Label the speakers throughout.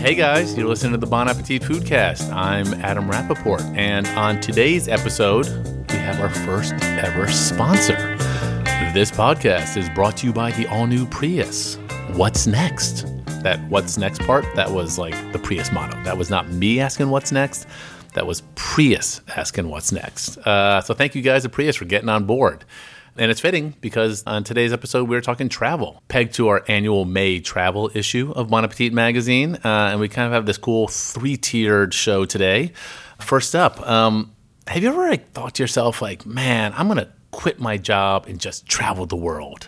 Speaker 1: Hey guys, you're listening to the Bon Appetit Foodcast. I'm Adam Rappaport, and on today's episode, we have our first ever sponsor. This podcast is brought to you by the all-new Prius. What's next? That what's next part, that was like the Prius motto. That was not me asking what's next. That was Prius asking what's next. So thank you guys at Prius for getting on board. And it's fitting because on today's episode, we're talking travel, pegged to our annual May travel issue of Bon Appetit magazine. And we kind of have this cool three-tiered show today. First up, have you ever thought to yourself, man, I'm going to quit my job and just travel the world?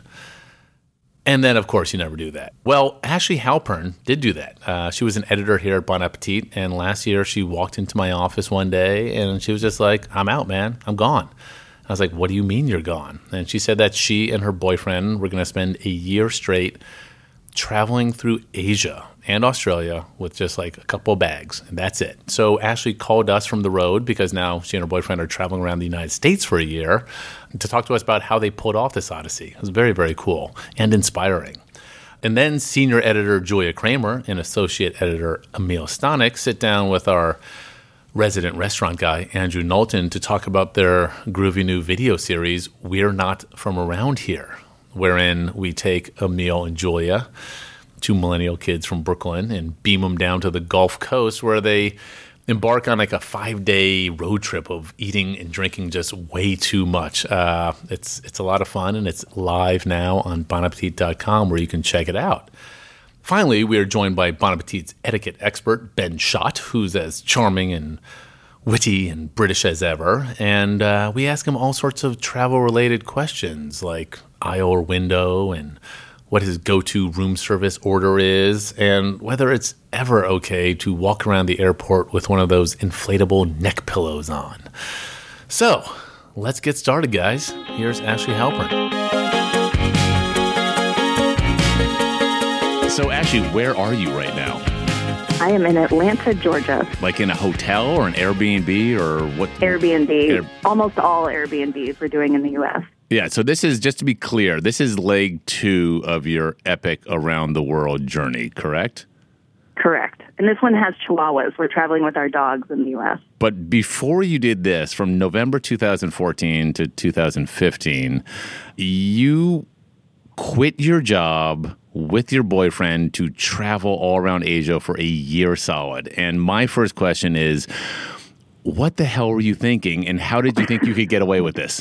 Speaker 1: And then, of course, you never do that. Well, Ashley Halpern did do that. She was an editor here at Bon Appetit. And last year, she walked into my office one day and she was just like, I'm out, man. I'm gone. I was like, what do you mean you're gone? And she said that she and her boyfriend were going to spend a year straight traveling through Asia and Australia with just a couple of bags, and that's it. So Ashley called us from the road because now she and her boyfriend are traveling around the United States for a year to talk to us about how they pulled off this odyssey. It was very, very cool and inspiring. And then senior editor Julia Kramer and associate editor Emil Stanek sit down with our resident restaurant guy, Andrew Knowlton, to talk about their groovy new video series, We're Not From Around Here, wherein we take Emil and Julia, two millennial kids from Brooklyn, and beam them down to the Gulf Coast where they embark on a 5-day road trip of eating and drinking just way too much. It's a lot of fun, and it's live now on bonappetit.com where you can check it out. Finally, we are joined by Bon Appetit's etiquette expert, Ben Schott, who's as charming and witty and British as ever. And we ask him all sorts of travel-related questions like aisle or window and what his go-to room service order is and whether it's ever okay to walk around the airport with one of those inflatable neck pillows on. So, let's get started, guys. Here's Ashley Halpern. So, Ashley, where are you right now?
Speaker 2: I am in Atlanta, Georgia.
Speaker 1: Like in a hotel or an Airbnb or what?
Speaker 2: Airbnb. Almost all Airbnbs we're doing in the U.S.
Speaker 1: Yeah, so this is, just to be clear, this is leg 2 of your epic around the world journey, correct?
Speaker 2: Correct. And this one has chihuahuas. We're traveling with our dogs in the U.S.
Speaker 1: But before you did this, from November 2014 to 2015, you quit your job with your boyfriend to travel all around Asia for a year solid. And my first question is, what the hell were you thinking, and how did you think you could get away with this?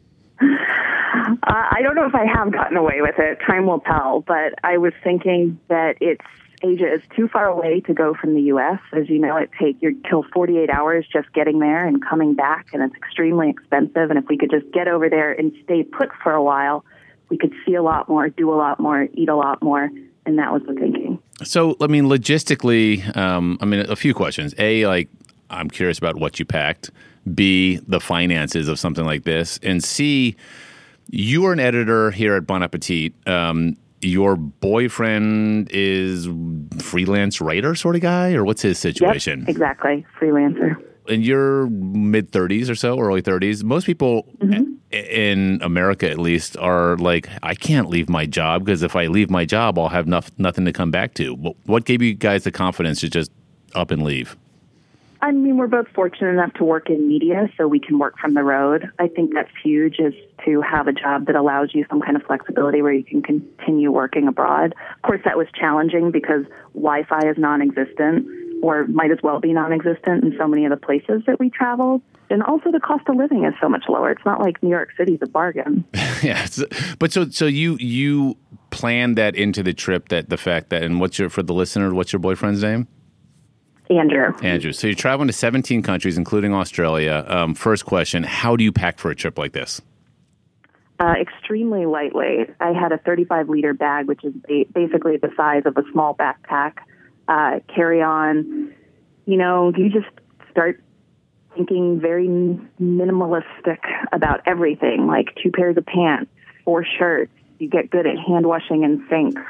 Speaker 2: I don't know if I have gotten away with it. Time will tell. But I was thinking that Asia is too far away to go from the U.S. As you know, you'd kill 48 hours just getting there and coming back, and it's extremely expensive. And if we could just get over there and stay put for a while, we could see a lot more, do a lot more, eat a lot more, and that was the thinking. So,
Speaker 1: logistically, a few questions. A, I'm curious about what you packed. B, the finances of something like this. And C, you are an editor here at Bon Appetit. Your boyfriend is freelance writer sort of guy, or what's his situation?
Speaker 2: Yep, exactly, freelancer.
Speaker 1: In your mid-30s or so, early 30s, most people in America at least are like, I can't leave my job because if I leave my job, I'll have nothing to come back to. What gave you guys the confidence to just up and leave?
Speaker 2: I mean, we're both fortunate enough to work in media, so we can work from the road. I think that's huge, is to have a job that allows you some kind of flexibility where you can continue working abroad. Of course, that was challenging because Wi-Fi is non-existent, or might as well be non-existent in so many of the places that we traveled. And also the cost of living is so much lower. It's not like New York City's a bargain.
Speaker 1: Yeah, but so you planned that into the trip, that the fact that, and for the listener, what's your boyfriend's name?
Speaker 2: Andrew.
Speaker 1: So you're traveling to 17 countries, including Australia. First question, how do you pack for a trip like this?
Speaker 2: Extremely lightweight. I had a 35-liter bag, which is basically the size of a small backpack. Carry on. You just start thinking very minimalistic about everything, like 2 pairs of pants, 4 shirts. You get good at hand washing and sinks.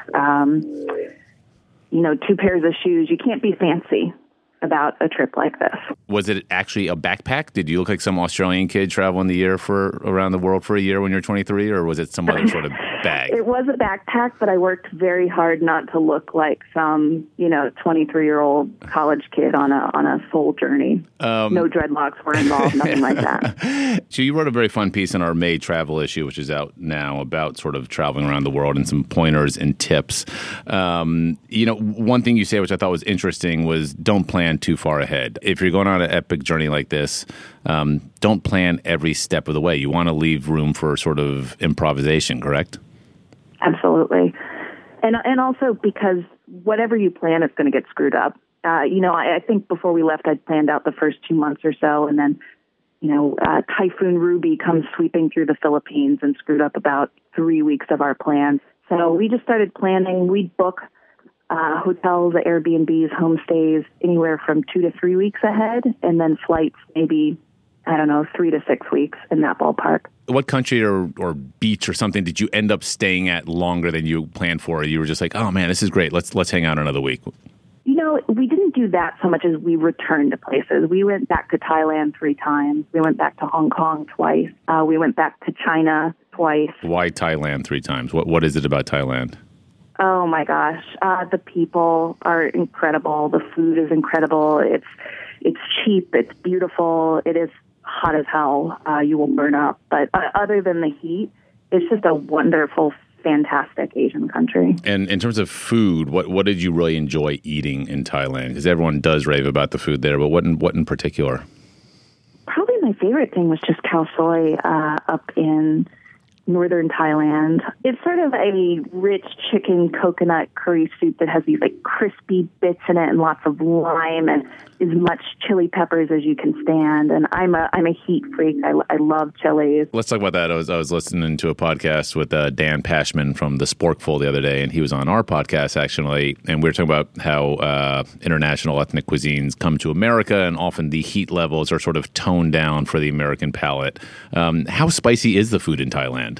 Speaker 2: 2 pairs of shoes. You can't be fancy about a trip like this.
Speaker 1: Was it actually a backpack? Did you look like some Australian kid traveling around the world for a year when you're 23, or was it some other sort of bag?
Speaker 2: It was a backpack, but I worked very hard not to look like some, 23-year-old college kid on a soul journey. No dreadlocks were involved, nothing like that.
Speaker 1: So you wrote a very fun piece in our May travel issue, which is out now, about sort of traveling around the world and some pointers and tips. One thing you say, which I thought was interesting, was don't plan too far ahead. If you're going on an epic journey like this, don't plan every step of the way. You want to leave room for sort of improvisation, correct?
Speaker 2: Absolutely. And also because whatever you plan is going to get screwed up. I think before we left, I'd planned out the first 2 months or so, and then, Typhoon Ruby comes sweeping through the Philippines and screwed up about 3 weeks of our plans. So we just started planning. We'd book hotels, Airbnbs, homestays, anywhere from 2 to 3 weeks ahead, and then flights maybe, 3 to 6 weeks in that ballpark.
Speaker 1: What country or beach or something did you end up staying at longer than you planned for? You were just like, oh man, this is great. Let's hang out another week.
Speaker 2: We didn't do that so much as we returned to places. We went back to Thailand 3 times. We went back to Hong Kong twice. We went back to China twice.
Speaker 1: Why Thailand 3 times? What is it about Thailand?
Speaker 2: Oh my gosh, the people are incredible. The food is incredible. It's cheap. It's beautiful. It is hot as hell. You will burn up. But other than the heat, it's just a wonderful, fantastic Asian country.
Speaker 1: And in terms of food, what did you really enjoy eating in Thailand? Because everyone does rave about the food there, but what in particular?
Speaker 2: Probably my favorite thing was just khao soi up in northern Thailand. It's sort of a rich chicken coconut curry soup that has these crispy bits in it and lots of lime and as much chili peppers as you can stand. And I'm a heat freak. I love chilies. Let's
Speaker 1: talk about that. I was listening to a podcast with Dan Pashman from the Sporkful the other day, and he was on our podcast actually, and we were talking about how international ethnic cuisines come to America, and often the heat levels are sort of toned down for the American palate. How spicy is the food in Thailand?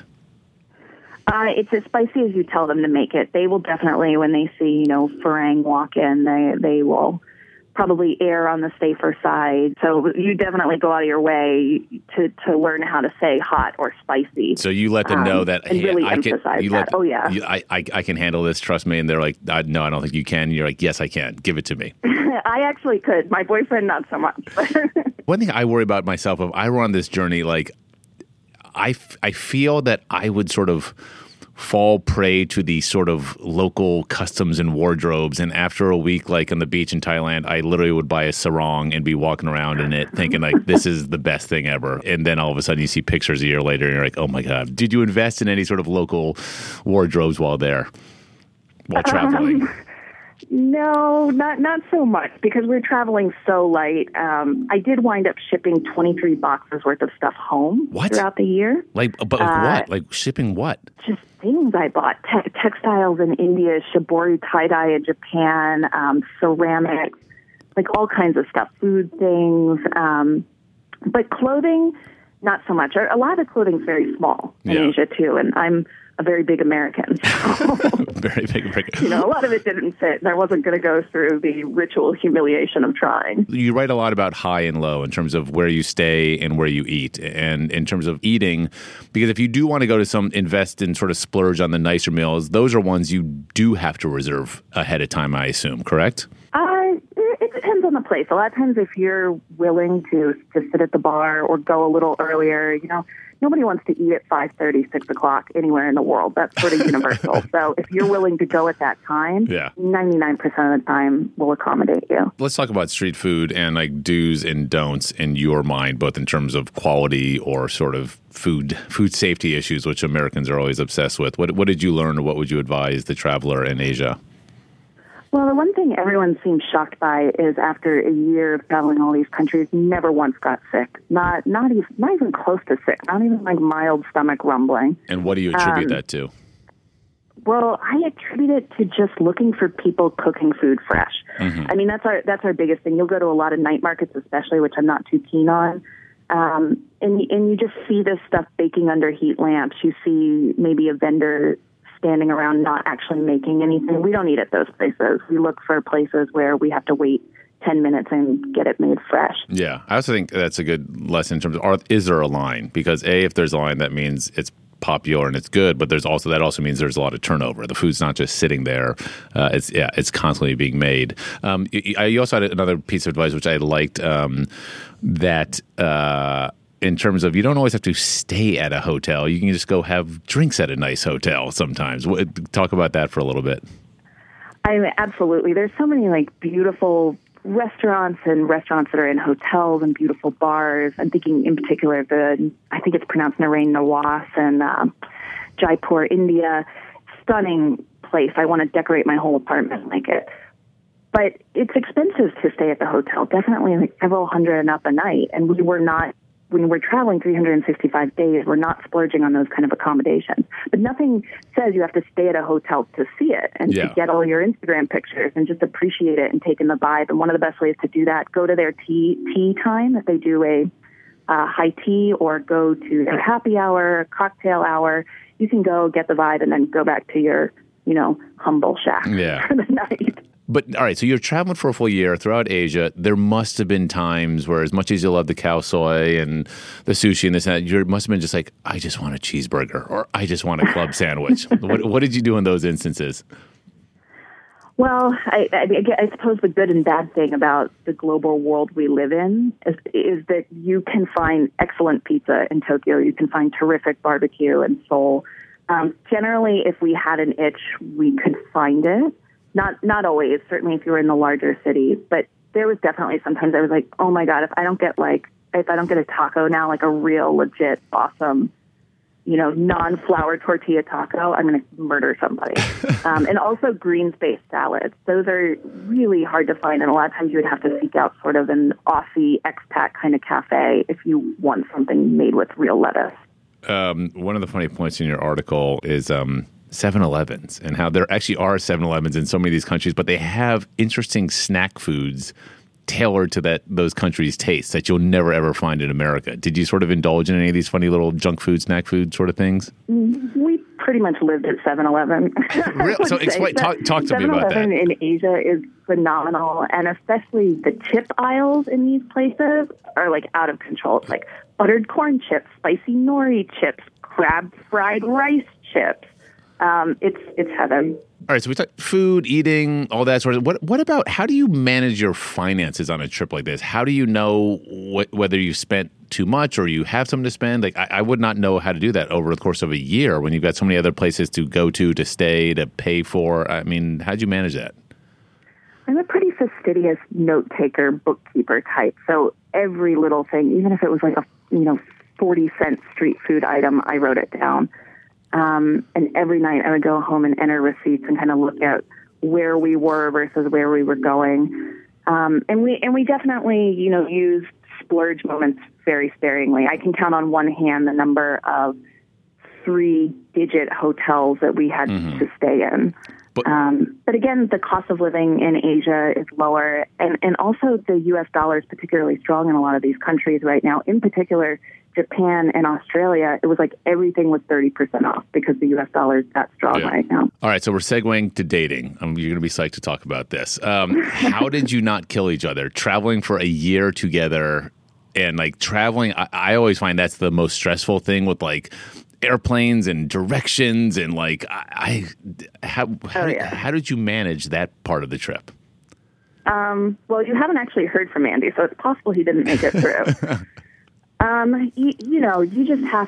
Speaker 2: It's as spicy as you tell them to make it. They will definitely, when they see, Farang walk in, they will probably err on the safer side. So you definitely go out of your way to learn how to say hot or spicy.
Speaker 1: So you let them know that,
Speaker 2: and
Speaker 1: hey,
Speaker 2: really
Speaker 1: I
Speaker 2: emphasize
Speaker 1: can.
Speaker 2: that. Oh yeah,
Speaker 1: I can handle this. Trust me. And they're like, no, I don't think you can. And you're like, yes, I can. Give it to me.
Speaker 2: I actually could. My boyfriend, not so much.
Speaker 1: One thing I worry about myself, if I were on this journey, I feel that I would sort of fall prey to the sort of local customs and wardrobes. And after a week, on the beach in Thailand, I literally would buy a sarong and be walking around in it thinking this is the best thing ever. And then all of a sudden you see pictures a year later and you're like, oh my God, did you invest in any sort of local wardrobes while traveling?
Speaker 2: No, not so much, because we're traveling so light. I did wind up shipping 23 boxes worth of stuff home throughout the year.
Speaker 1: What? Shipping what?
Speaker 2: Just things I bought. Textiles in India, shibori tie-dye in Japan, ceramics, all kinds of stuff, food things. But clothing, not so much. A lot of the clothing's very small in Asia, too, and I'm a very big American. So,
Speaker 1: very big American.
Speaker 2: A lot of it didn't fit, and I wasn't going to go through the ritual humiliation of trying.
Speaker 1: You write a lot about high and low in terms of where you stay and where you eat, and in terms of eating, because if you do want to go to invest and sort of splurge on the nicer meals, those are ones you do have to reserve ahead of time, I assume, correct?
Speaker 2: It depends on the place. A lot of times if you're willing to sit at the bar or go a little earlier, nobody wants to eat at 5:30, 6 o'clock anywhere in the world. That's sort of universal. So if you're willing to go at that time, 99% of the time will accommodate you.
Speaker 1: Let's talk about street food and do's and don'ts in your mind, both in terms of quality or sort of food safety issues, which Americans are always obsessed with. What did you learn, or what would you advise the traveler in Asia?
Speaker 2: Well, the one thing everyone seems shocked by is after a year of traveling all these countries, never once got sick. Not even close to sick. Not even mild stomach rumbling.
Speaker 1: And what do you attribute that to?
Speaker 2: Well, I attribute it to just looking for people cooking food fresh. Mm-hmm. I mean, that's our biggest thing. You'll go to a lot of night markets, especially, which I'm not too keen on. And you just see this stuff baking under heat lamps. You see maybe a vendor standing around not actually making anything. We don't eat at those places. We look for places where we have to wait 10 minutes and get it made fresh.
Speaker 1: Yeah. I also think that's a good lesson in terms of, is there a line? Because if there's a line, that means it's popular and it's good, but that also means there's a lot of turnover. The food's not just sitting there; it's constantly being made. You also had another piece of advice which I liked, that in terms of you don't always have to stay at a hotel; you can just go have drinks at a nice hotel sometimes. Talk about that for a little bit.
Speaker 2: Absolutely. There's so many like beautiful restaurants that are in hotels and beautiful bars. I'm thinking in particular of I think it's pronounced Narayana Nawas in Jaipur, India. Stunning place. I want to decorate my whole apartment like it. But it's expensive to stay at the hotel, definitely like several hundred and up a night. And when we're traveling 365 days, we're not splurging on those kind of accommodations. But nothing says you have to stay at a hotel to see it and to get all your Instagram pictures and just appreciate it and take in the vibe. And one of the best ways to do that, go to their tea time if they do a high tea, or go to their happy hour, cocktail hour. You can go get the vibe and then go back to your, humble shack for the night.
Speaker 1: But all right, so you're traveling for a full year throughout Asia. There must have been times where, as much as you love the khao soi and the sushi and this and that, you must have been just like, I just want a cheeseburger or I just want a club sandwich. What did you do in those instances?
Speaker 2: Well, I suppose the good and bad thing about the global world we live in is that you can find excellent pizza in Tokyo. You can find terrific barbecue in Seoul. Generally, if we had an itch, we could find it. Not always, certainly if you were in the larger cities, but there was definitely sometimes I was like, oh my God, if I don't get a taco now, like a real legit awesome, non-flour tortilla taco, I'm going to murder somebody. And also greens-based salads. Those are really hard to find, and a lot of times you would have to seek out sort of an Aussie expat kind of cafe if you want something made with real lettuce.
Speaker 1: One of the funny points in your article is 7-Elevens and how there actually are 7-Elevens in so many of these countries, but they have interesting snack foods tailored to those countries' tastes that you'll never, ever find in America. Did you sort of indulge in any of these funny little junk food, snack food sort of things?
Speaker 2: We pretty much lived at 7-Eleven.
Speaker 1: So explain, talk to me about that.
Speaker 2: 7-Eleven in Asia is phenomenal, and especially the chip aisles in these places are like out of control. It's like buttered corn chips, spicy nori chips, crab fried rice chips. It's heaven.
Speaker 1: All right, so we talked food, eating, all that sort of. What about how do you manage your finances on a trip like this? How do you know whether you spent too much or you have something to spend? Like I would not know how to do that over the course of a year when you've got so many other places to go to stay, to pay for. I mean, how'd you manage that?
Speaker 2: I'm a pretty fastidious note taker, bookkeeper type. So every little thing, even if it was like a 40-cent street food item, I wrote it down. And every night I would go home and enter receipts and kind of look at where we were versus where we were going. And we definitely, used splurge moments very sparingly. I can count on one hand the number of 3-digit hotels that we had to stay in. But again, the cost of living in Asia is lower. And also the U.S. dollar is particularly strong in a lot of these countries right now. In particular, Japan and Australia, it was like everything was 30% off because the U.S. dollar is that strong right now. All
Speaker 1: right, so we're segueing to dating. You're going to be psyched to talk about this. How did you not kill each other? Traveling for a year together and like traveling, I always find that's the most stressful thing with like airplanes and directions and like how did you manage that part of the trip?
Speaker 2: Well, you haven't actually heard from Andy, so it's possible he didn't make it through. You just have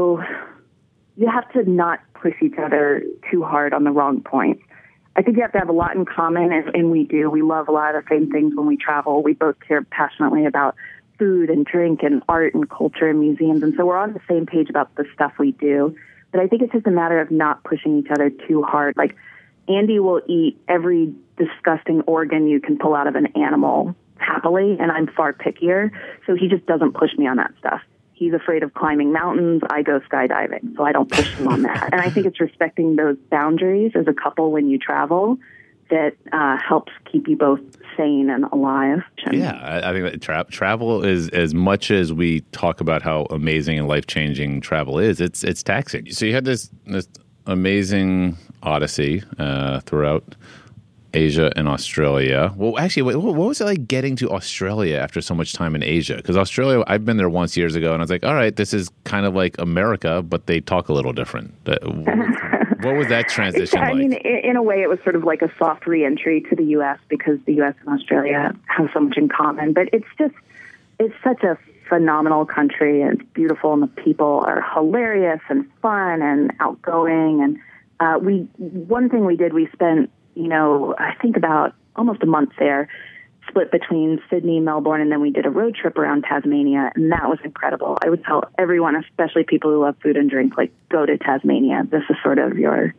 Speaker 2: to not push each other too hard on the wrong points. I think you have to have a lot in common, and we do. We love a lot of the same things when we travel. We both care passionately about food and drink and art and culture and museums, and so we're on the same page about the stuff we do. But I think it's just a matter of not pushing each other too hard. Like, Andy will eat every disgusting organ you can pull out of an animal happily, and I'm far pickier, so he just doesn't push me on that stuff. He's afraid of climbing mountains. I go skydiving, so I don't push him on that. And I think it's respecting those boundaries as a couple when you travel that helps keep you both sane and alive.
Speaker 1: Yeah, I think that travel is, as much as we talk about how amazing and life-changing travel is, it's taxing. So you had this amazing odyssey throughout Asia and Australia. Well, actually, what was it like getting to Australia after so much time in Asia? Because Australia, I've been there once years ago, and I was like, all right, this is kind of like America, but they talk a little different. What was that transition like?
Speaker 2: I mean, in a way, it was sort of like a soft reentry to the U.S. because the U.S. and Australia have so much in common. But it's such a phenomenal country, and it's beautiful, and the people are hilarious and fun and outgoing. And one thing we did, we spent, I think about almost a month there, split between Sydney, Melbourne, and then we did a road trip around Tasmania, and that was incredible. I would tell everyone, especially people who love food and drink, like, go to Tasmania. This is sort of your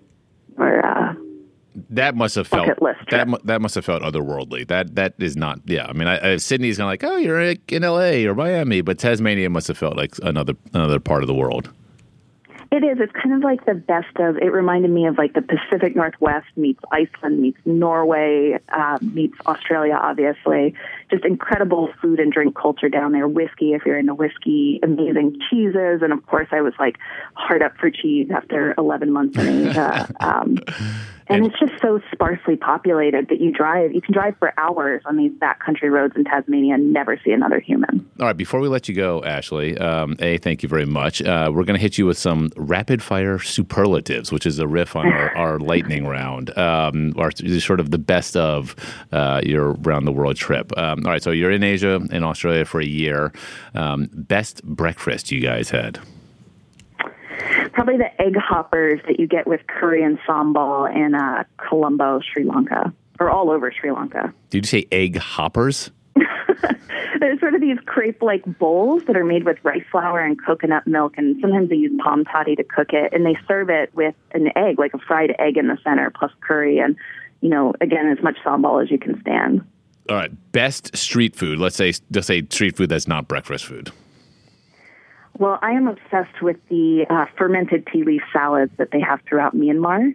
Speaker 1: that must have felt
Speaker 2: bucket list trip.
Speaker 1: That must have felt otherworldly. That is not. Yeah, I mean, Sydney's kind of like, oh, you're in LA or Miami, but Tasmania must have felt like another part of the world.
Speaker 2: It is. It's kind of like the best of. It reminded me of like the Pacific Northwest meets Iceland meets Norway meets Australia. Obviously, just incredible food and drink culture down there. Whiskey, if you're into whiskey, amazing cheeses, and of course, I was like hard up for cheese after 11 months in Asia. And it's just so sparsely populated that you can drive for hours on these backcountry roads in Tasmania and never see another human.
Speaker 1: All right, before we let you go, Ashley, thank you very much. We're going to hit you with some rapid fire superlatives, which is a riff on our lightning round, sort of the best of your around the world trip. All right, so you're in Asia and Australia for a year. Best breakfast you guys had?
Speaker 2: Probably the egg hoppers that you get with curry and sambal in Colombo, Sri Lanka, or all over Sri Lanka.
Speaker 1: Did you say egg hoppers?
Speaker 2: There's sort of these crepe-like bowls that are made with rice flour and coconut milk, and sometimes they use palm toddy to cook it, and they serve it with an egg, like a fried egg in the center, plus curry, and, again, as much sambal as you can stand.
Speaker 1: All right, best street food. Let's say street food that's not breakfast food.
Speaker 2: Well, I am obsessed with the fermented tea leaf salads that they have throughout Myanmar.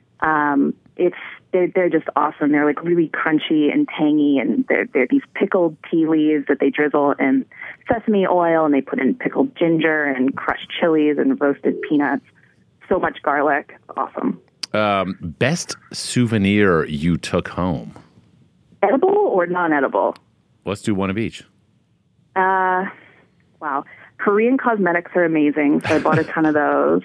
Speaker 2: They're just awesome. They're like really crunchy and tangy, and they're these pickled tea leaves that they drizzle in sesame oil, and they put in pickled ginger and crushed chilies and roasted peanuts. So much garlic. Awesome.
Speaker 1: Best souvenir you took home?
Speaker 2: Edible or non-edible?
Speaker 1: Let's do one of each.
Speaker 2: Wow. Korean cosmetics are amazing, so I bought a ton of those.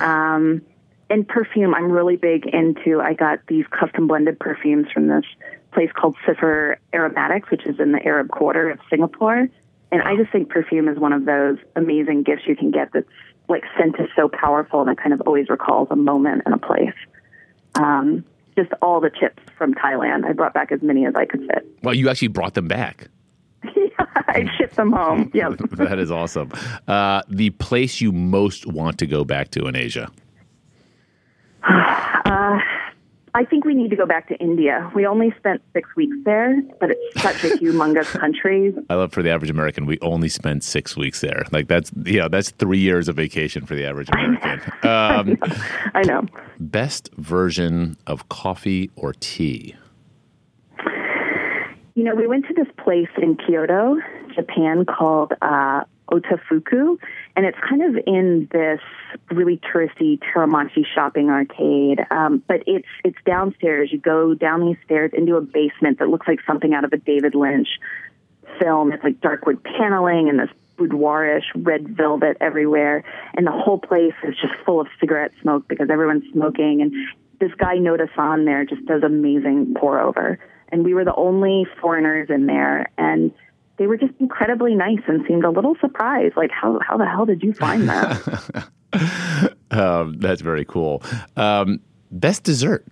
Speaker 2: And perfume, I'm really big into. I got these custom blended perfumes from this place called Cipher Aromatics, which is in the Arab Quarter of Singapore. And I just think perfume is one of those amazing gifts you can get that's like scent is so powerful and it kind of always recalls a moment and a place. Just all the chips from Thailand. I brought back as many as I could fit.
Speaker 1: Well, you actually brought them back.
Speaker 2: I shipped them home. Yep.
Speaker 1: That is awesome. The place you most want to go back to in Asia?
Speaker 2: I think we need to go back to India. We only spent 6 weeks there, but it's such a humongous country.
Speaker 1: I love for the average American, we only spent 6 weeks there. Like that's 3 years of vacation for the average American.
Speaker 2: I know.
Speaker 1: Best version of coffee or tea?
Speaker 2: We went to this place in Kyoto, Japan, called Otafuku, and it's kind of in this really touristy Teramachi shopping arcade. But it's downstairs. You go down these stairs into a basement that looks like something out of a David Lynch film. It's like dark wood paneling and this boudoirish red velvet everywhere, and the whole place is just full of cigarette smoke because everyone's smoking. And this guy Noda-san there just does amazing pour over. And we were the only foreigners in there, and they were just incredibly nice and seemed a little surprised. Like, how the hell did you find that?
Speaker 1: That's very cool. Best dessert?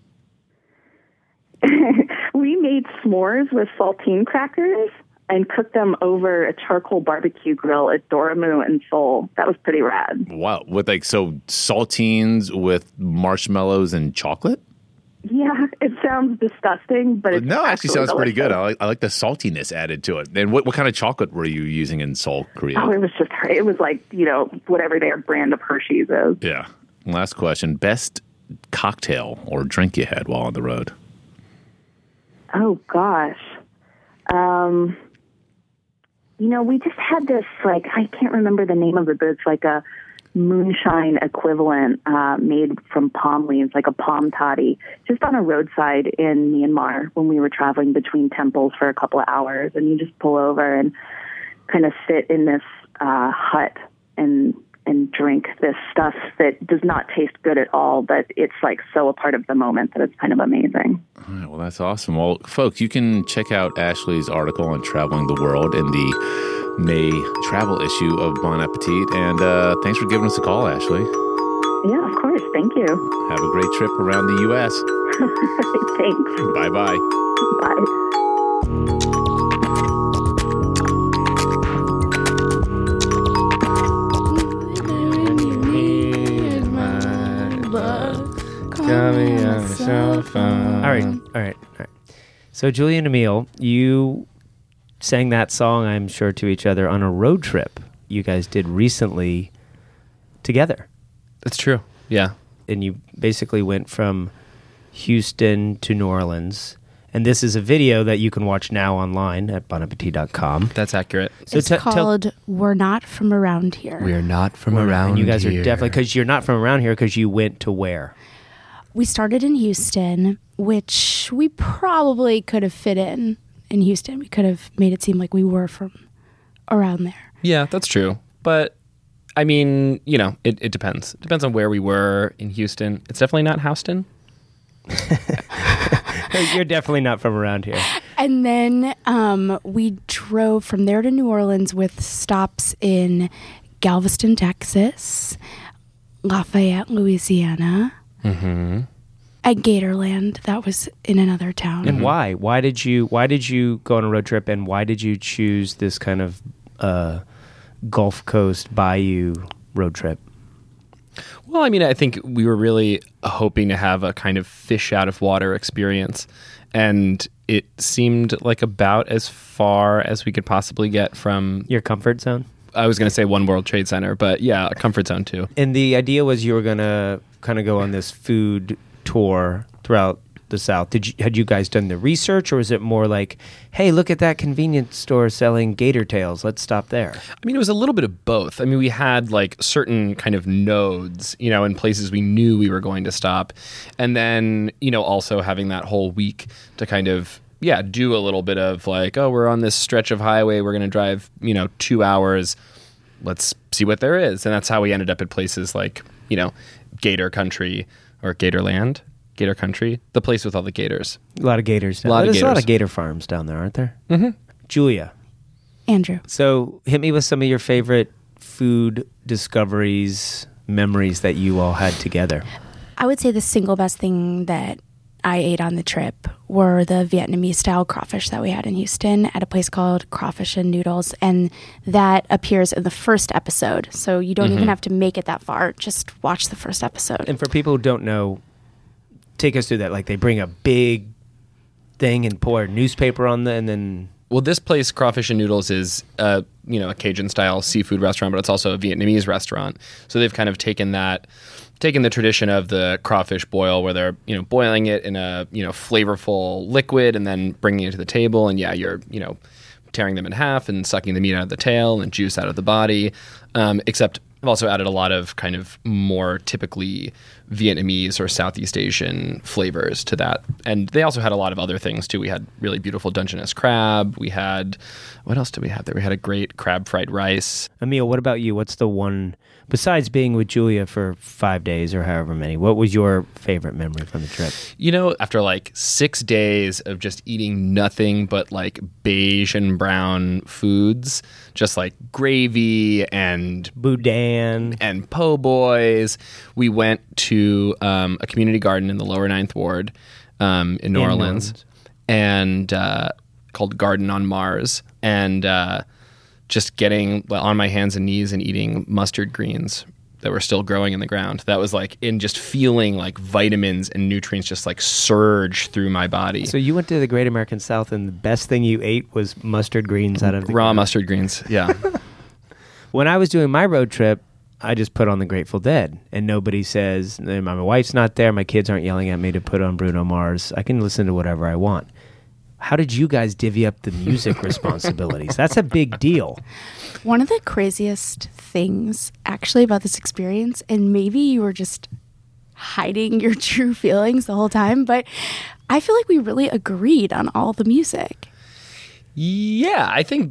Speaker 2: We made s'mores with saltine crackers and cooked them over a charcoal barbecue grill at Doramu in Seoul. That was pretty rad.
Speaker 1: Wow. With saltines with marshmallows and chocolate?
Speaker 2: Yeah, it sounds disgusting, but it's
Speaker 1: no, it actually sounds
Speaker 2: delicious.
Speaker 1: pretty good. I like the saltiness added to it. And what kind of chocolate were you using in Seoul, Korea?
Speaker 2: Oh, it was like, whatever their brand of Hershey's is.
Speaker 1: Yeah. Last question. Best cocktail or drink you had while on the road?
Speaker 2: Oh, gosh. We just had this, I can't remember the name of it, but it's like a moonshine equivalent made from palm leaves, like a palm toddy, just on a roadside in Myanmar when we were traveling between temples for a couple of hours. And you just pull over and kind of sit in this hut and drink this stuff that does not taste good at all, but it's like so a part of the moment that it's kind of amazing.
Speaker 1: All right, well, that's awesome. Well, folks, you can check out Ashley's article on traveling the world in the May travel issue of Bon Appetit. And thanks for giving us a call, Ashley.
Speaker 2: Yeah, of course. Thank you.
Speaker 1: Have a great trip around the U.S.
Speaker 2: Thanks.
Speaker 1: Bye-bye.
Speaker 2: Bye.
Speaker 3: All right. So Julia and Emil, you sang that song, I'm sure, to each other on a road trip you guys did recently together.
Speaker 4: That's true. Yeah.
Speaker 3: And you basically went from Houston to New Orleans. And this is a video that you can watch now online at bonappetit.com.
Speaker 4: That's accurate.
Speaker 5: So it's called We're Not From Around Here.
Speaker 4: We're not from around
Speaker 3: and you guys
Speaker 4: here.
Speaker 3: are definitely, because you're not from around here, because you went to where?
Speaker 5: We started in Houston, which we probably could have fit in Houston. We could have made it seem like we were from around there.
Speaker 4: Yeah, that's true. But, I mean, you know, it depends. It depends on where we were in Houston. It's definitely not Houston.
Speaker 3: You're definitely not from around here.
Speaker 5: And then we drove from there to New Orleans with stops in Galveston, Texas, Lafayette, Louisiana, at Gatorland. That was in another town.
Speaker 3: And why? Why did you go on a road trip, and why did you choose this kind of Gulf Coast bayou road trip?
Speaker 4: Well, I mean, I think we were really hoping to have a kind of fish out of water experience. And it seemed like about as far as we could possibly get from
Speaker 3: Your comfort zone?
Speaker 4: I was going to say One World Trade Center, but yeah, a comfort zone too.
Speaker 3: And the idea was you were going to kind of go on this food tour throughout the South. Had you guys done the research, or was it more like, hey, look at that convenience store selling gator tails, let's stop there?
Speaker 4: I mean, it was a little bit of both. I mean, we had like certain kind of nodes, you know, in places we knew we were going to stop. And then, you know, also having that whole week to kind of, yeah, do a little bit of like, oh, we're on this stretch of highway, we're going to drive, you know, 2 hours. Let's see what there is. And that's how we ended up at places like, you know, Gator Country or Gatorland. Gator Country, the place with all the gators.
Speaker 3: A lot of gators. There's a lot of gator farms down there, aren't there?
Speaker 4: Mm-hmm.
Speaker 3: Julia.
Speaker 5: Andrew.
Speaker 3: So hit me with some of your favorite food discoveries, memories that you all had together.
Speaker 5: I would say the single best thing that I ate on the trip were the Vietnamese style crawfish that we had in Houston at a place called Crawfish and Noodles. And that appears in the first episode. So you don't even have to make it that far. Just watch the first episode.
Speaker 3: And for people who don't know, take us through that. Like they bring a big thing and pour newspaper on and then...
Speaker 4: Well, this place, Crawfish and Noodles, is a Cajun-style seafood restaurant, but it's also a Vietnamese restaurant. So they've kind of taken the tradition of the crawfish boil, where they're boiling it in a flavorful liquid and then bringing it to the table. And yeah, you're tearing them in half and sucking the meat out of the tail and juice out of the body. Except I've also added a lot of kind of more typically Vietnamese or Southeast Asian flavors to that. And they also had a lot of other things too. We had really beautiful Dungeness crab. We had, what else did we have there? We had a great crab fried rice.
Speaker 3: Emil, what about you? What's the one, besides being with Julia for 5 days or however many, what was your favorite memory from the trip?
Speaker 4: After like 6 days of just eating nothing but like beige and brown foods, just like gravy and
Speaker 3: boudin
Speaker 4: and po' boys, we went to a community garden in the lower 9th Ward in New Orleans, and called Garden on Mars, and just getting on my hands and knees and eating mustard greens that were still growing in the ground. That was like in just feeling like vitamins and nutrients just like surge through my body.
Speaker 3: So you went to the Great American South, and the best thing you ate was mustard greens out of the
Speaker 4: raw
Speaker 3: ground.
Speaker 4: Mustard greens. Yeah.
Speaker 3: When I was doing my road trip, I just put on the Grateful Dead, and nobody says, my wife's not there, my kids aren't yelling at me to put on Bruno Mars. I can listen to whatever I want. how did you guys divvy up the music responsibilities? That's a big deal.
Speaker 5: One of the craziest things actually about this experience, and maybe you were just hiding your true feelings the whole time, but I feel like we really agreed on all the music.
Speaker 4: Yeah, I think.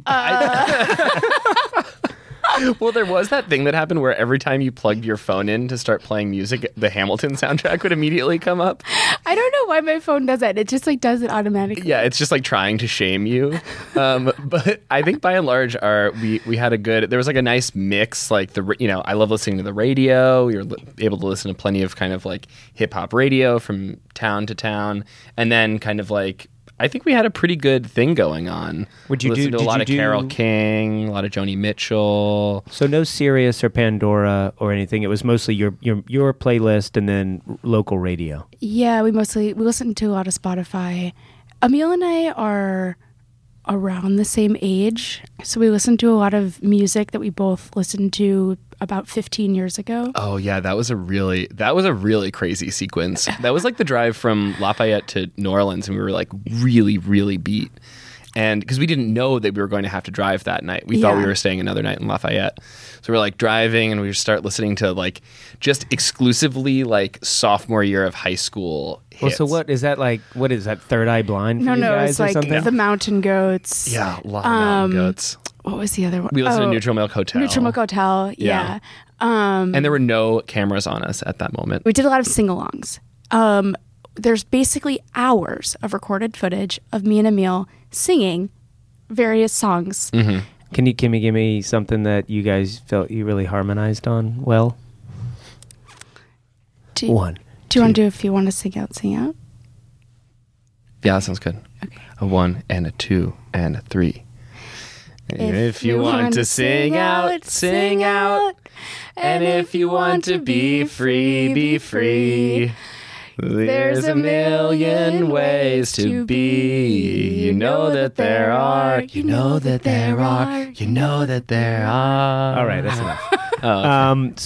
Speaker 4: Well, there was that thing that happened where every time you plugged your phone in to start playing music, the Hamilton soundtrack would immediately come up.
Speaker 5: I don't know why my phone does that. It just like does it automatically.
Speaker 4: Yeah, it's just like trying to shame you. But I think by and large, we had a good. There was like a nice mix. Like I love listening to the radio. We were able to listen to plenty of kind of like hip hop radio from town to town, and then kind of like. I think we had a pretty good thing going on. Listened to a lot of Carole King, a lot of Joni Mitchell.
Speaker 3: So no Sirius or Pandora or anything. It was mostly your playlist and then local radio.
Speaker 5: Yeah, we listened to a lot of Spotify. Emil and I are around the same age, so we listened to a lot of music that we both listened to about 15 years ago.
Speaker 4: Oh yeah, that was a really crazy sequence. That was like the drive from Lafayette to New Orleans, and we were like really, really beat. And because we didn't know that we were going to have to drive that night. We thought we were staying another night in Lafayette. So we're like driving, and we start listening to like just exclusively like sophomore year of high school hits.
Speaker 3: Well, so what is that like? What is that, Third Eye Blind for you guys
Speaker 5: it's
Speaker 3: or
Speaker 5: like
Speaker 3: something?
Speaker 5: the Mountain Goats.
Speaker 4: Yeah, a lot of Mountain Goats.
Speaker 5: What was the other one?
Speaker 4: We listened to Neutral Milk Hotel.
Speaker 5: Neutral Milk Hotel, yeah.
Speaker 4: And there were no cameras on us at that moment.
Speaker 5: We did a lot of sing-alongs. There's basically hours of recorded footage of me and Emil singing various songs.
Speaker 4: Mm-hmm.
Speaker 3: Can you give me something that you guys felt you really harmonized on well?
Speaker 5: Do you want to do if you want to sing out, sing out?
Speaker 4: Yeah, that sounds good.
Speaker 5: Okay.
Speaker 4: A 1 and a 2 and a 3. If you want to sing out, sing out. And if you want to be free, be free. There's a million ways to be. You know that there are. You know that there are. You know that there are.
Speaker 3: All right, that's enough.
Speaker 4: Okay.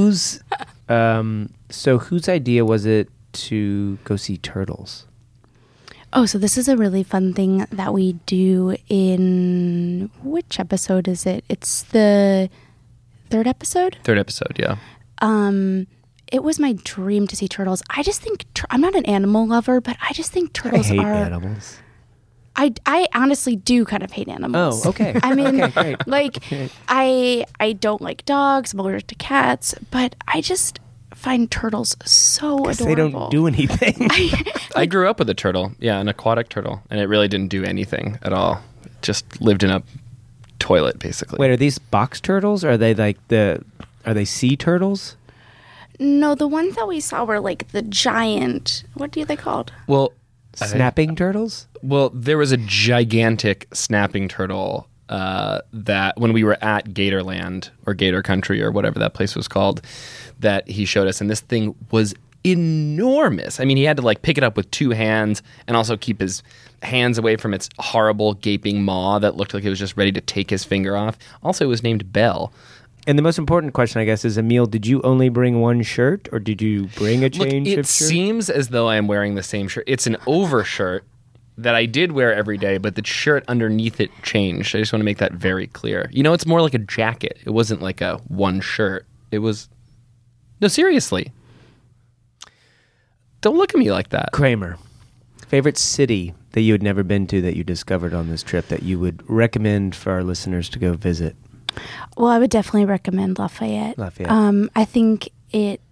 Speaker 3: So whose idea was it to go see turtles?
Speaker 5: Oh, so this is a really fun thing that we do in... Which episode is it? It's the third episode?
Speaker 4: Third episode, yeah.
Speaker 5: It was my dream to see turtles. I just think... I'm not an animal lover, but I just think turtles
Speaker 3: I hate
Speaker 5: are...
Speaker 3: animals.
Speaker 5: I honestly do kind of hate animals.
Speaker 3: Oh, okay.
Speaker 5: I mean,
Speaker 3: okay, great.
Speaker 5: like,
Speaker 3: Great.
Speaker 5: I don't like dogs. I'm allergic to cats. But I just find turtles so adorable.
Speaker 3: They don't do anything.
Speaker 4: I grew up with a turtle. Yeah, an aquatic turtle. And it really didn't do anything at all. It just lived in a toilet, basically.
Speaker 3: Wait, are these box turtles? Or are they like are they sea turtles?
Speaker 5: No, the ones that we saw were like the giant... What are they called?
Speaker 4: Well...
Speaker 3: Snapping turtles?
Speaker 4: Well, there was a gigantic snapping turtle that when we were at Gatorland or Gator Country or whatever that place was called, that he showed us. And this thing was enormous. I mean, he had to like pick it up with two hands and also keep his hands away from its horrible gaping maw that looked like it was just ready to take his finger off. Also, it was named Belle.
Speaker 3: And the most important question, I guess, is, Emil, did you only bring one shirt or did you bring a change of shirt?
Speaker 4: It seems as though I am wearing the same shirt. It's an overshirt that I did wear every day, but the shirt underneath it changed. I just want to make that very clear. You know, it's more like a jacket. It wasn't like a one shirt. It was... No, seriously. Don't look at me like that.
Speaker 3: Kramer, favorite city that you had never been to that you discovered on this trip that you would recommend for our listeners to go visit?
Speaker 5: Well, I would definitely recommend Lafayette. I think it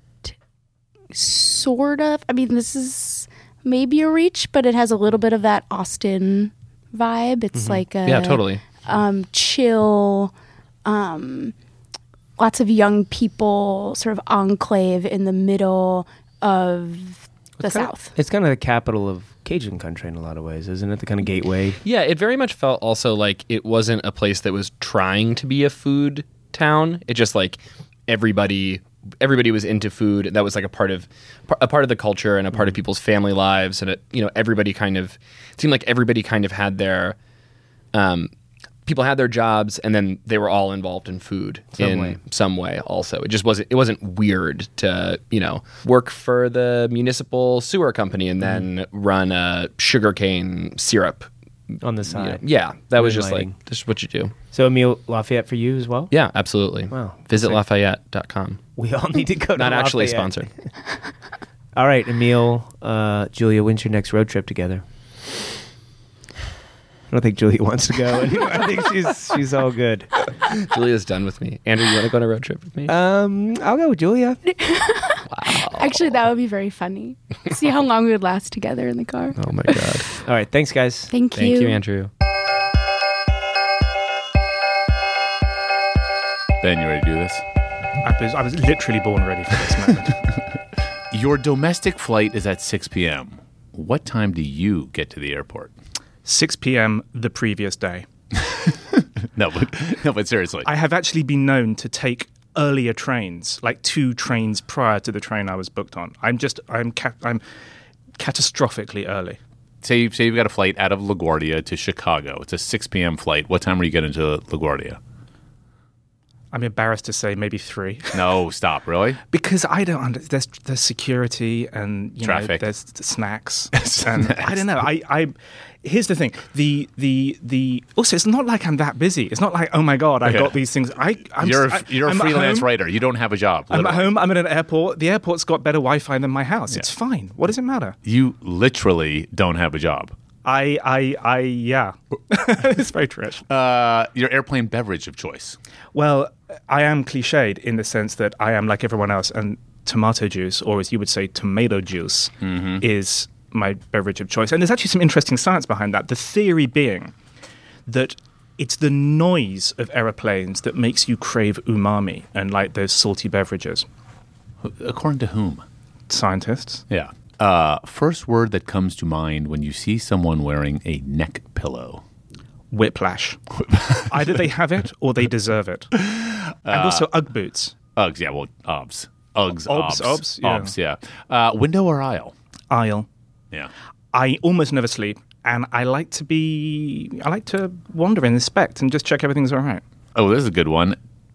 Speaker 5: sort of, I mean, this is maybe a reach, but it has a little bit of that Austin vibe. It's like a...
Speaker 4: Yeah, totally.
Speaker 5: Chill, lots of young people, sort of enclave in the middle of the South.
Speaker 3: It's kind of the capital of Cajun country in a lot of ways, isn't it? The kind of gateway.
Speaker 4: Yeah, it very much felt also like it wasn't a place that was trying to be a food town. It just like everybody was into food. That was like a part of the culture and a part of people's family lives. And it, you know, it seemed like everybody kind of had their people had their jobs, and then they were all involved in food some way. Also, it wasn't weird to, you know, work for the municipal sewer company and then run a sugarcane syrup
Speaker 3: on the side.
Speaker 4: Yeah, that was
Speaker 3: Moonlighting.
Speaker 4: just like, this is what you do.
Speaker 3: So Emile Lafayette for you as well?
Speaker 4: Yeah, absolutely.
Speaker 3: Wow.
Speaker 4: Visit Lafayette.com.
Speaker 3: We all need to go to
Speaker 4: Not actually
Speaker 3: Lafayette.
Speaker 4: sponsored.
Speaker 3: All right, Emile, Julia, when's your next road trip together? I don't think Julia wants to go anymore. I think she's all good.
Speaker 4: Julia's done with me. Andrew, you want to go on a road trip with me?
Speaker 3: I'll go with Julia.
Speaker 5: Actually, that would be very funny. See how long we would last together in the car.
Speaker 4: Oh my God.
Speaker 3: All right, thanks, guys.
Speaker 5: Thank you.
Speaker 4: Thank you, Andrew.
Speaker 1: Ben, you ready to do this?
Speaker 6: I was literally born ready for this moment.
Speaker 1: Your domestic flight is at 6 p.m. What time do you get to the airport?
Speaker 6: 6 p.m. the previous day.
Speaker 1: No, but seriously.
Speaker 6: I have actually been known to take earlier trains, like 2 trains prior to the train I was booked on. I'm catastrophically early.
Speaker 1: Say you've got a flight out of LaGuardia to Chicago. It's a 6 p.m. flight. What time are you getting to LaGuardia?
Speaker 6: I'm embarrassed to say maybe 3.
Speaker 1: No, stop. Really?
Speaker 6: Because I don't understand. There's security and
Speaker 1: Traffic.
Speaker 6: There's snacks. And I don't know. I here's the thing. The also it's not like I'm that busy. It's not like, oh my God, I've got these things.
Speaker 1: You're a freelance writer. You don't have a job.
Speaker 6: I'm
Speaker 1: Literally.
Speaker 6: at home. I'm at an airport. The airport's got better Wi-Fi than my house. It's fine. What does it matter?
Speaker 1: You literally don't have a job.
Speaker 6: Yeah. It's very trash.
Speaker 1: Your airplane beverage of choice.
Speaker 6: Well, I am cliched in the sense that I am like everyone else, and tomato juice, or as you would say, tomato juice, is my beverage of choice. And there's actually some interesting science behind that. The theory being that it's the noise of aeroplanes that makes you crave umami and like those salty beverages.
Speaker 1: According to whom?
Speaker 6: Scientists.
Speaker 1: Yeah. First word that comes to mind when you see someone wearing a neck pillow.
Speaker 6: Whiplash. Either they have it or they deserve it. And also Ugg boots.
Speaker 1: Uggs, yeah, well, obs. Uggs,
Speaker 6: Obs, yeah.
Speaker 1: Obs, yeah. Window or aisle?
Speaker 6: Aisle.
Speaker 1: Yeah.
Speaker 6: I almost never sleep, and I like to wander and inspect and just check everything's all right.
Speaker 1: Oh, this is a good one.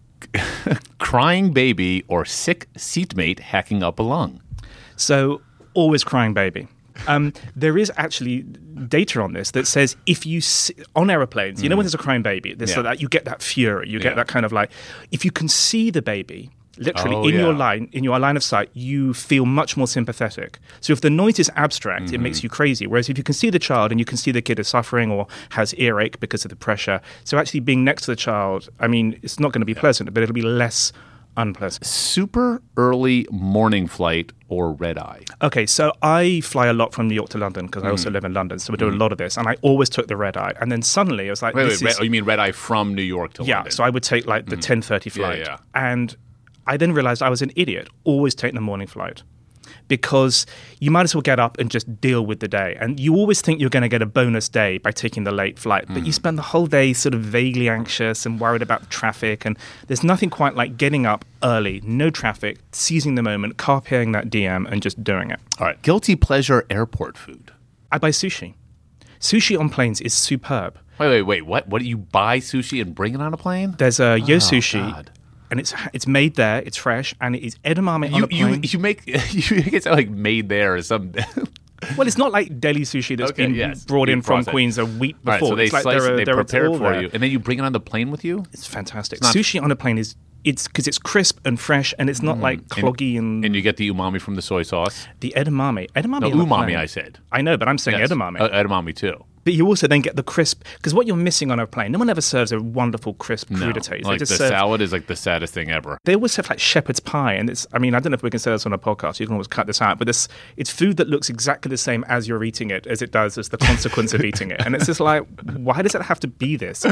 Speaker 1: Crying baby or sick seatmate hacking up a lung?
Speaker 6: So, always crying baby. There is actually data on this that says if you on aeroplanes, you know when there's a crying baby, there's that you get that fury, you get that kind of like, if you can see the baby literally in your line of sight, you feel much more sympathetic. So if the noise is abstract, it makes you crazy. Whereas if you can see the child and you can see the kid is suffering or has earache because of the pressure, so actually being next to the child, I mean, it's not going to be pleasant, but it'll be less unpleasant.
Speaker 1: Super early morning flight or red eye?
Speaker 6: Okay, so I fly a lot from New York to London because I also live in London, so we do a lot of this, and I always took the red eye. And then suddenly I was like,
Speaker 1: you mean red eye from New York to London?
Speaker 6: Yeah, so I would take like the 10:30 flight.
Speaker 1: Yeah.
Speaker 6: And I then realized I was an idiot, always taking the morning flight. Because you might as well get up and just deal with the day. And you always think you're going to get a bonus day by taking the late flight. But you spend the whole day sort of vaguely anxious and worried about traffic. And there's nothing quite like getting up early, no traffic, seizing the moment, carpeing that DM and just doing it.
Speaker 1: All right. Guilty pleasure airport food?
Speaker 6: I buy sushi. Sushi on planes is superb.
Speaker 1: Wait. What? What do you buy sushi and bring it on a plane?
Speaker 6: There's a Yo Sushi.
Speaker 1: God.
Speaker 6: And it's made there, it's fresh, and it is edamame on a plane.
Speaker 1: You make it sound like made there or something.
Speaker 6: Well, it's not like deli sushi that's been brought in from Queens a week before.
Speaker 1: Right, so they
Speaker 6: it's like
Speaker 1: slice it, they prepare it for
Speaker 6: there.
Speaker 1: you, and then you bring it on the plane with you?
Speaker 6: It's fantastic. Sushi on a plane is because it's crisp and fresh, and it's not like cloggy and
Speaker 1: you get the umami from the soy sauce.
Speaker 6: The edamame.
Speaker 1: No,
Speaker 6: on the
Speaker 1: umami,
Speaker 6: plane.
Speaker 1: I said.
Speaker 6: I know, but I'm saying edamame.
Speaker 1: Edamame too.
Speaker 6: But you also then get the crisp, because what you're missing on a plane, no one ever serves a wonderful crisp crudité.
Speaker 1: Like the salad is like the saddest thing ever.
Speaker 6: They always have like shepherd's pie, and I don't know if we can say this on a podcast, you can always cut this out, but it's food that looks exactly the same as you're eating it, as it does as the consequence of eating it. And it's just like, why does it have to be this?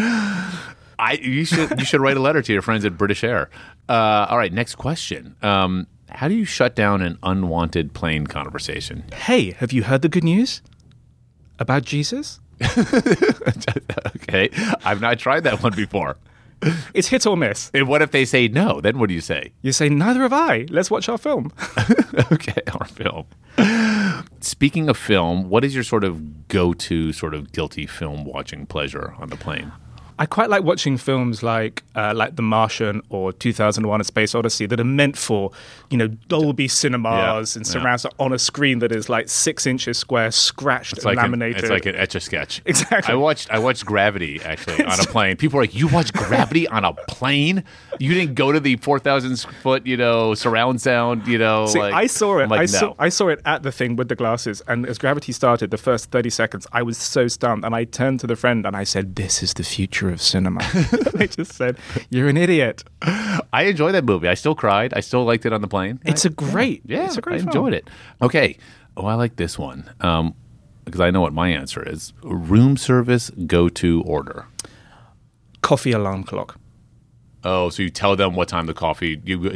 Speaker 1: You should write a letter to your friends at British Air. All right, next question. How do you shut down an unwanted plane conversation?
Speaker 6: Hey, have you heard the good news about Jesus?
Speaker 1: Okay, I've not tried that one before.
Speaker 6: It's hit or miss.
Speaker 1: And what if they say no? Then what do you say?
Speaker 6: You say, neither have I. Let's watch our film.
Speaker 1: Okay, our film. Speaking of film, what is your sort of go-to sort of guilty film watching pleasure on the plane?
Speaker 6: I quite like watching films like The Martian or 2001: A Space Odyssey that are meant for, Dolby cinemas and surround sound on a screen that is like 6 inches square, scratched and laminated.
Speaker 1: It's like an Etch-a-Sketch.
Speaker 6: Exactly.
Speaker 1: I watched Gravity actually on a plane. People are like, "You watched Gravity on a plane? You didn't go to the 4,000 foot, surround sound,
Speaker 6: See, I saw it.
Speaker 1: Like,
Speaker 6: I saw it at the thing with the glasses, and as Gravity started, the first 30 seconds, I was so stunned, and I turned to the friend and I said, "This is the future of cinema." They just said, "You're an idiot."
Speaker 1: I enjoyed that movie. I still cried. I still liked it on the plane.
Speaker 6: It's a great
Speaker 1: I enjoyed it. Okay. Oh, I like this one because I know what my answer is. Room service go-to order.
Speaker 6: Coffee alarm clock.
Speaker 1: Oh, so you tell them what time the coffee. I want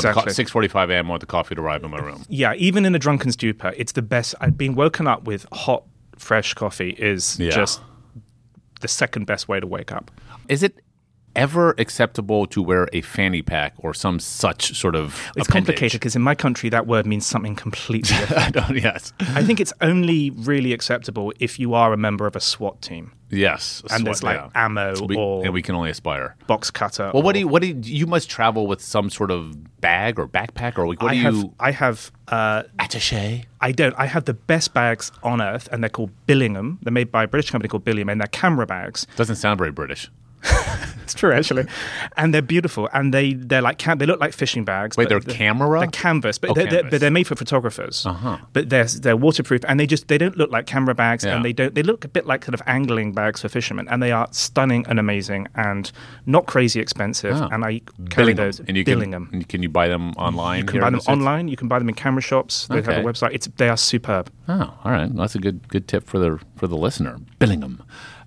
Speaker 1: 6:45 a.m. I want the coffee to arrive in my room.
Speaker 6: Yeah, even in a drunken stupor, it's the best. Being woken up with hot, fresh coffee is just the second best way to wake up.
Speaker 1: Is it ever acceptable to wear a fanny pack or some such sort of
Speaker 6: It's
Speaker 1: appendage?
Speaker 6: complicated because in my country that word means something completely different.
Speaker 1: Yes.
Speaker 6: I think it's only really acceptable if you are a member of a SWAT team.
Speaker 1: Yes.
Speaker 6: And there's ammo
Speaker 1: and we can only aspire.
Speaker 6: Box cutter.
Speaker 1: Well, what do you must travel with some sort of bag or backpack or
Speaker 6: I have
Speaker 1: attaché?
Speaker 6: I don't. I have the best bags on earth, and they're called Billingham. They're made by a British company called Billingham, and they're camera bags.
Speaker 1: Doesn't sound very British.
Speaker 6: It's true, actually, and they're beautiful, and they're like they look like fishing bags.
Speaker 1: Wait, they're camera?
Speaker 6: They're canvas, but
Speaker 1: canvas.
Speaker 6: they're made for photographers.
Speaker 1: Uh-huh.
Speaker 6: But they're waterproof, and they don't look like camera bags,
Speaker 1: Yeah.
Speaker 6: and they look a bit like kind of angling bags for fishermen, and they are stunning and amazing, and not crazy expensive.
Speaker 1: Oh.
Speaker 6: And I carry
Speaker 1: Billingham.
Speaker 6: those.
Speaker 1: And you
Speaker 6: Billingham.
Speaker 1: can you buy them online?
Speaker 6: You can
Speaker 1: here
Speaker 6: buy
Speaker 1: in
Speaker 6: them
Speaker 1: the States?
Speaker 6: online. You can buy them in camera shops. They have
Speaker 1: Okay.
Speaker 6: a website. They are superb.
Speaker 1: Oh, all right. Well, that's a good tip for the listener. Billingham.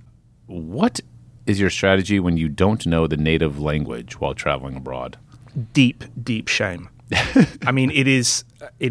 Speaker 1: What is your strategy when you don't know the native language while traveling abroad?
Speaker 6: Deep shame. I mean, it is.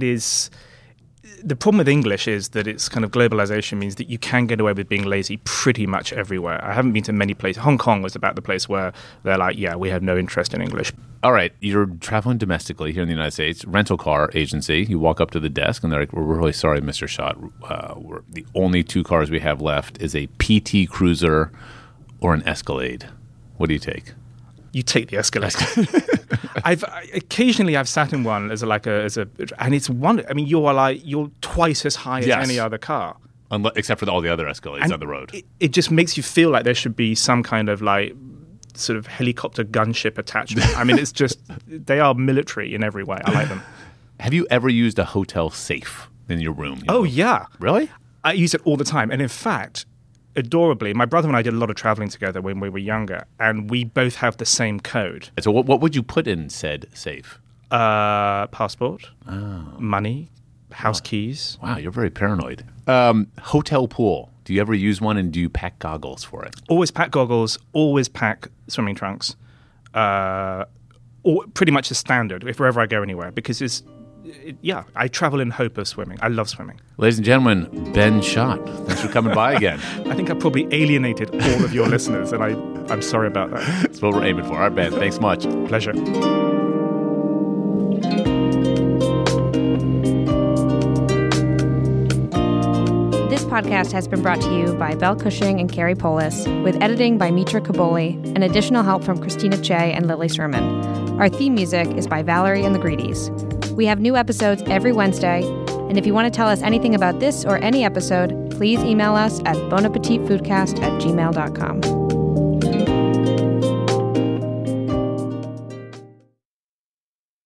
Speaker 6: The problem with English is that it's kind of globalization means that you can get away with being lazy pretty much everywhere. I haven't been to many places. Hong Kong was about the place where they're like, yeah, we have no interest in English.
Speaker 1: All right, you're traveling domestically here in the United States, rental car agency. You walk up to the desk and they're like, "We're really sorry, Mr. Schott. The only 2 cars we have left is a PT Cruiser or an Escalade. What do you take?"
Speaker 6: You take the Escalade. Occasionally I've sat in one and it's one. I mean, you're twice as high as any other car,
Speaker 1: Except for all the other Escalades on the road.
Speaker 6: It just makes you feel like there should be some kind of sort of helicopter gunship attachment. I mean, it's just they are military in every way. I like them.
Speaker 1: Have you ever used a hotel safe in your room?
Speaker 6: Oh yeah,
Speaker 1: really?
Speaker 6: I use it all the time, and in fact, adorably, my brother and I did a lot of traveling together when we were younger, and we both have the same code.
Speaker 1: So what would you put in said safe?
Speaker 6: Passport, money, house keys.
Speaker 1: Wow, you're very paranoid. Hotel pool. Do you ever use one, and do you pack goggles for it?
Speaker 6: Always pack goggles, always pack swimming trunks. Or pretty much the standard if wherever I go anywhere, because I travel in hope of swimming. I love swimming.
Speaker 1: Ladies and gentlemen, Ben Schott. Thanks for coming by again.
Speaker 6: I think I probably alienated all of your listeners, and I'm sorry about that.
Speaker 1: That's what we're aiming for. All right, Ben, thanks much.
Speaker 6: Pleasure.
Speaker 7: This podcast has been brought to you by Belle Cushing and Carrie Polis, with editing by Mitra Kaboli and additional help from Christina Che and Lily Sermon. Our theme music is by Valerie and the Greedies. We have new episodes every Wednesday, and if you want to tell us anything about this or any episode, please email us at bonappetitfoodcast@gmail.com.